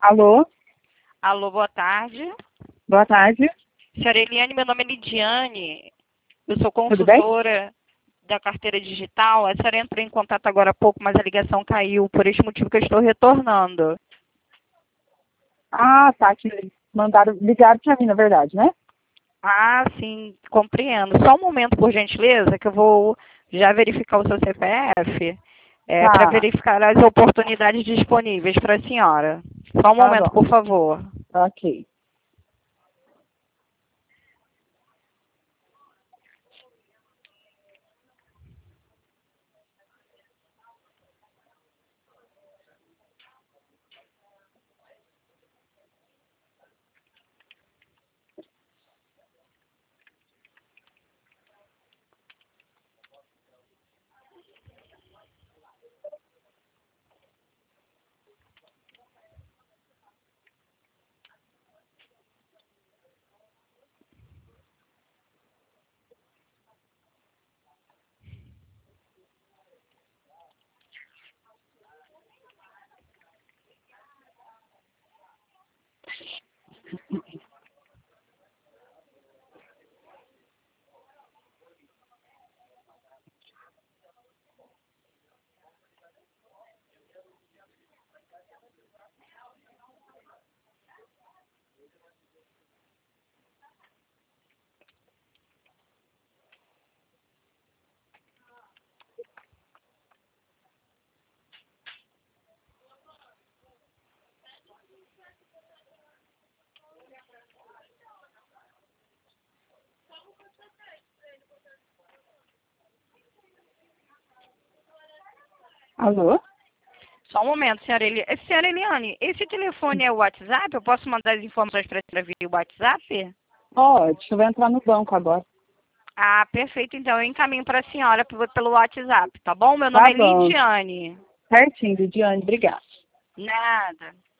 Alô, Alô, boa tarde. boa tarde, Senhora Eliane, meu nome é Lidiane. Eu sou tudo bem? consultora da carteira digital. A senhora entrou em contato agora há pouco, mas a ligação caiu. Por este motivo que eu estou retornando. Ah, tá, que ligaram pra mim, na verdade, né? Ah, sim, compreendo. Só um momento, por gentileza, que eu vou já verificar o seu CPF para Tá, verificar as oportunidades disponíveis para a senhora. Só um tá momento, bom, por favor. ok. Alô? Só um momento, senhora Eliane, esse telefone é o WhatsApp? Eu posso mandar as informações para a senhora via WhatsApp? Pode, eu vou entrar no banco agora. Ah, perfeito. Então, eu encaminho para a senhora pelo WhatsApp, tá bom? Meu Tá nome é bom, Lidiane. certinho, Lidiane, obrigada. Nada.